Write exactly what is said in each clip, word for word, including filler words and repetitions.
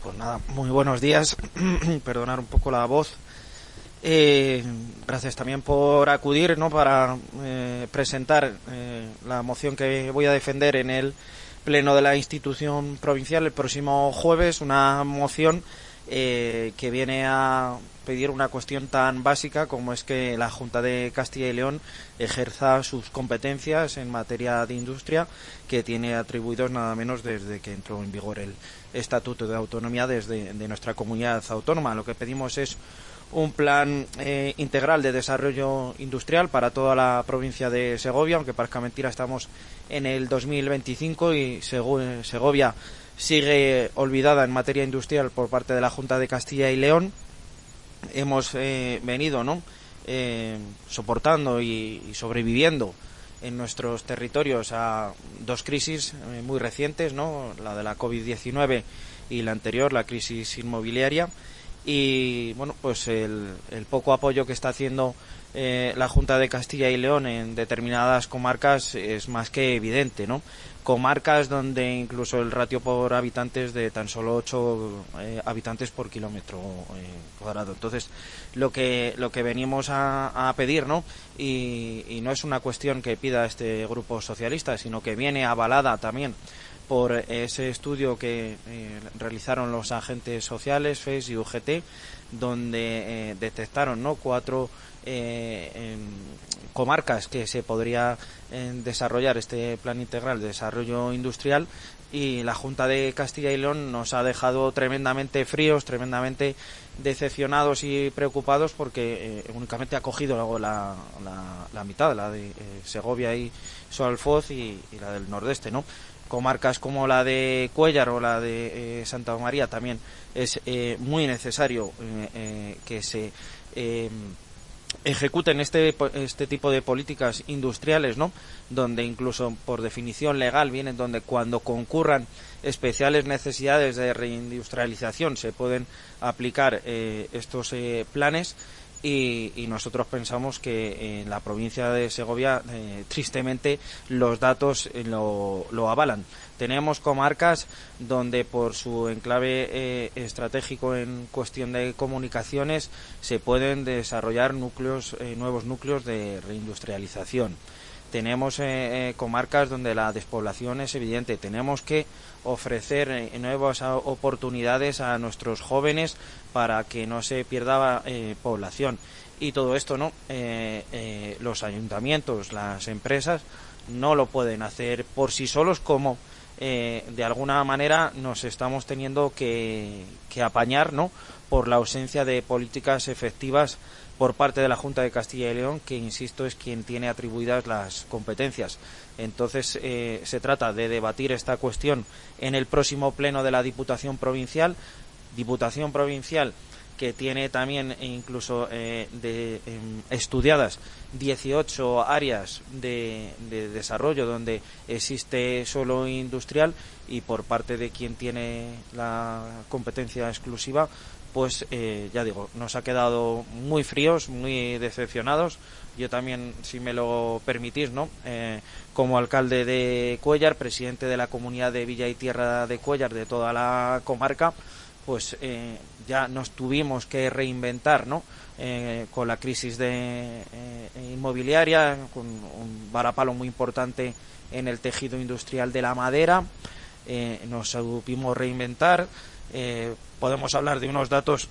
Pues nada, muy buenos días. Perdonar un poco la voz. Eh, gracias también por acudir, ¿no?, para eh, presentar eh, la moción que voy a defender en el pleno de la institución provincial el próximo jueves. Una moción eh, que viene a pedir una cuestión tan básica como es que la Junta de Castilla y León ejerza sus competencias en materia de industria que tiene atribuidos nada menos desde que entró en vigor el Estatuto de Autonomía desde de nuestra comunidad autónoma. Lo que pedimos es un plan eh, integral de desarrollo industrial para toda la provincia de Segovia, aunque parezca mentira estamos en el dos mil veinticinco y Segovia sigue olvidada en materia industrial por parte de la Junta de Castilla y León. Hemos eh, venido ¿no? eh, soportando y, y sobreviviendo en nuestros territorios a dos crisis eh, muy recientes, ¿no? La de la COVID diecinueve y la anterior, la crisis inmobiliaria. Y bueno, pues el, el poco apoyo que está haciendo eh, la Junta de Castilla y León en determinadas comarcas es más que evidente, ¿no? Comarcas donde incluso el ratio por habitantes de tan solo ocho eh, habitantes por kilómetro eh, cuadrado. Entonces, lo que lo que venimos a, a pedir, ¿no? Y, y no es una cuestión que pida este grupo socialista, sino que viene avalada también por ese estudio que eh, realizaron los agentes sociales, F E S y U G T, donde eh, detectaron ¿no? cuatro eh, en comarcas que se podría eh, desarrollar este plan integral de desarrollo industrial, y la Junta de Castilla y León nos ha dejado tremendamente fríos, tremendamente decepcionados y preocupados, porque eh, únicamente ha cogido la, la, la mitad, la de eh, Segovia y Soalfoz y, y la del nordeste, ¿no? Comarcas como la de Cuéllar o la de eh, Santa María también es eh, muy necesario eh, eh, que se eh, ejecuten este este tipo de políticas industriales, ¿no? Donde incluso por definición legal vienen donde cuando concurran especiales necesidades de reindustrialización se pueden aplicar eh, estos eh, planes. Y, y nosotros pensamos que en la provincia de Segovia eh, tristemente los datos eh, lo, lo avalan. Tenemos comarcas donde por su enclave eh, estratégico en cuestión de comunicaciones se pueden desarrollar núcleos eh, nuevos núcleos de reindustrialización. Tenemos eh, eh, comarcas donde la despoblación es evidente. Tenemos que ofrecer eh, nuevas oportunidades a nuestros jóvenes para que no se pierda eh, población. Y todo esto, ¿no? Eh, eh, los ayuntamientos, las empresas, no lo pueden hacer por sí solos, como eh, de alguna manera nos estamos teniendo que, que apañar, ¿no? Por la ausencia de políticas efectivas por parte de la Junta de Castilla y León, que insisto es quien tiene atribuidas las competencias. Entonces eh, se trata de debatir esta cuestión en el próximo pleno de la Diputación Provincial, Diputación Provincial que tiene también incluso eh, de, eh, estudiadas dieciocho áreas de, de desarrollo donde existe suelo industrial, y por parte de quien tiene la competencia exclusiva pues eh, ya digo, nos ha quedado muy fríos, muy decepcionados. Yo también, si me lo permitís, ¿no? Eh, como alcalde de Cuéllar, presidente de la comunidad de Villa y Tierra de Cuéllar, de toda la comarca, pues eh, ya nos tuvimos que reinventar, ¿no? Eh, con la crisis de eh, inmobiliaria, con un varapalo muy importante en el tejido industrial de la madera, eh, nos supimos reinventar. Eh, podemos hablar de unos datos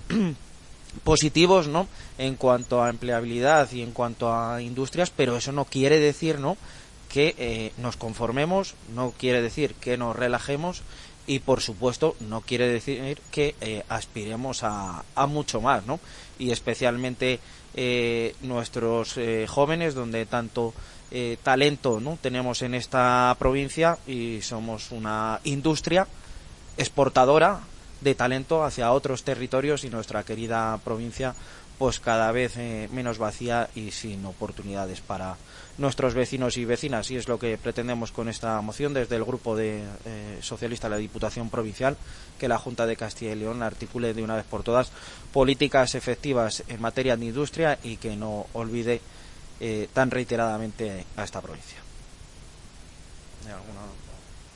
positivos, ¿no? En cuanto a empleabilidad y en cuanto a industrias, pero eso no quiere decir, ¿no? Que eh, nos conformemos, no quiere decir que nos relajemos, y por supuesto no quiere decir que eh, aspiremos a, a mucho más, ¿no? Y especialmente eh, nuestros eh, jóvenes, donde tanto eh, talento, ¿no? tenemos en esta provincia, y somos una industria exportadora de talento hacia otros territorios, y nuestra querida provincia pues cada vez eh, menos vacía y sin oportunidades para nuestros vecinos y vecinas. Y es lo que pretendemos con esta moción desde el grupo de eh, socialista de la Diputación Provincial, que la Junta de Castilla y León articule de una vez por todas políticas efectivas en materia de industria y que no olvide eh, tan reiteradamente a esta provincia. ¿Hay alguna?